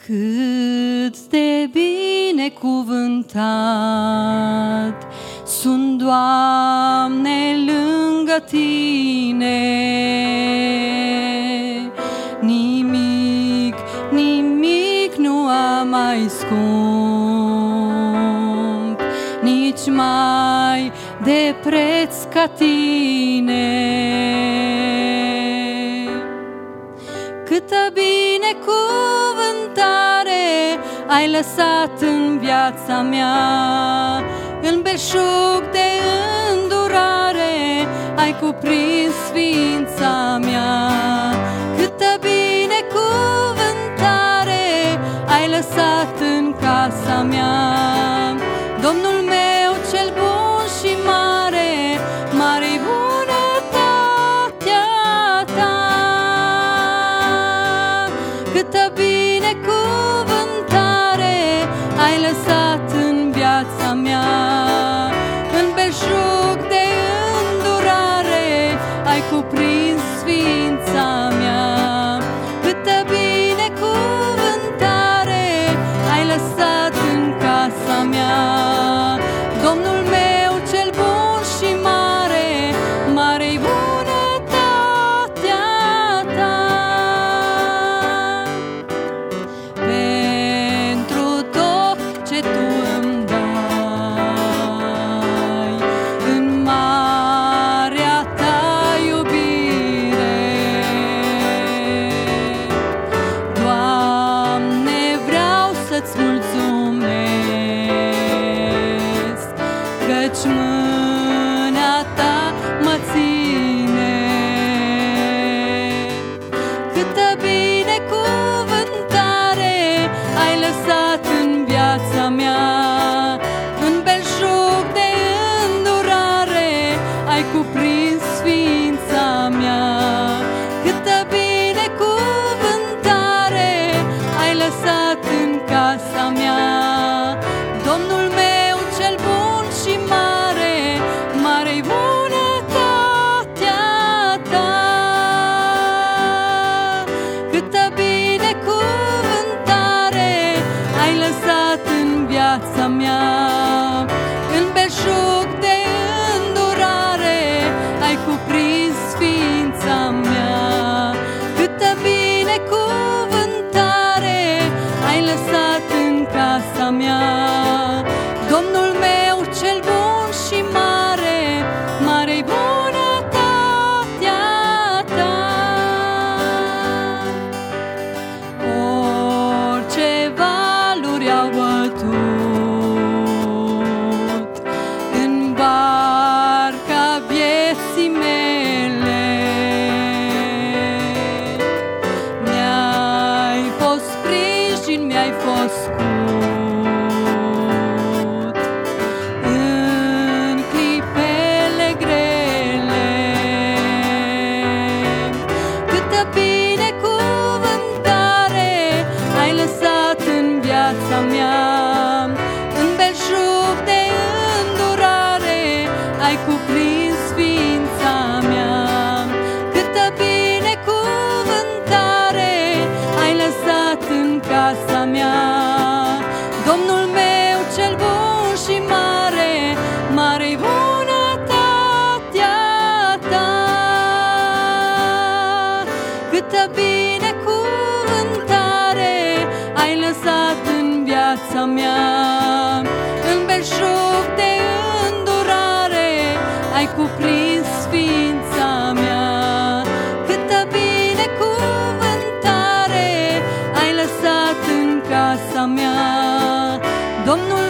Cât de binecuvântat sunt, Doamne, lângă Tine. Nimic, nimic nu am mai scump, nici mai de preț ca Tine. Câtă binecuvântare ai lăsat în viața mea, în belșug de îndurare ai cuprins ființa mea. Câtă binecuvântare ai lăsat în casa mea, Domnul meu cel bun și mare, mare-i bunătatea Ta. Câtă binecuvântare ai lăsat în viața mea, în belșug de îndurare ai cuprins ființa mea. Câtă binecuvântare ai lăsat în casa mea, Domnul meu cel bun și mare, mare-i bunătatea Ta. Pentru tot ce Tu îmi dai, în marea Ta iubire, Doamne, vreau să-ți mulțumesc, căci mâna Ta mă ține. Câtă binecuvântare ai lăsat în viața mea, în belșug de îndurare ai cuprins ființa mea. Câtă binecuvântare ai lăsat în casa mea, Domnul meu cel bun și mare, mare-i bunătatea Ta. Câtă binecuvântare ai lăsat în viața mea, în belșug de îndurare ai cuprins ființa mea. Câtă binecuvântare ai lăsat în casa mea, Domnul meu cel bun și mare, mare-i bunătatea Ta. Orice valuri au bătut în barca vieții mele, mi-ai fost sprijin, mi-ai fost scut în clipele grele. Câtă binecuvântare ai lăsat în viața mea, în belșug de îndurare ai cuprins ființa mea. Câtă binecuvântare ai lăsat în casa mea, Domnul meu cel bun și mare, mare-i bunătatea Ta. Câtă binecuvântare ai lăsat în viața mea, în belșug de îndurare ai cuprins ființa mea. Câtă binecuvântare ai lăsat în casa mea, Domnul